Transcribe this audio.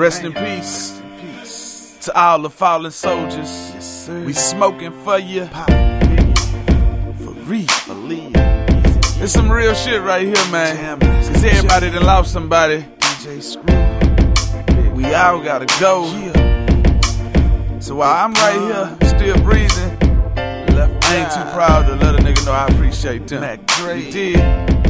Rest in peace to all the fallen soldiers. We smoking for you. For real. It's some real shit right here, man. Cause everybody done lost somebody. We all gotta go. So while I'm right here, still breathing, I ain't too proud to let a nigga know I appreciate them. You did.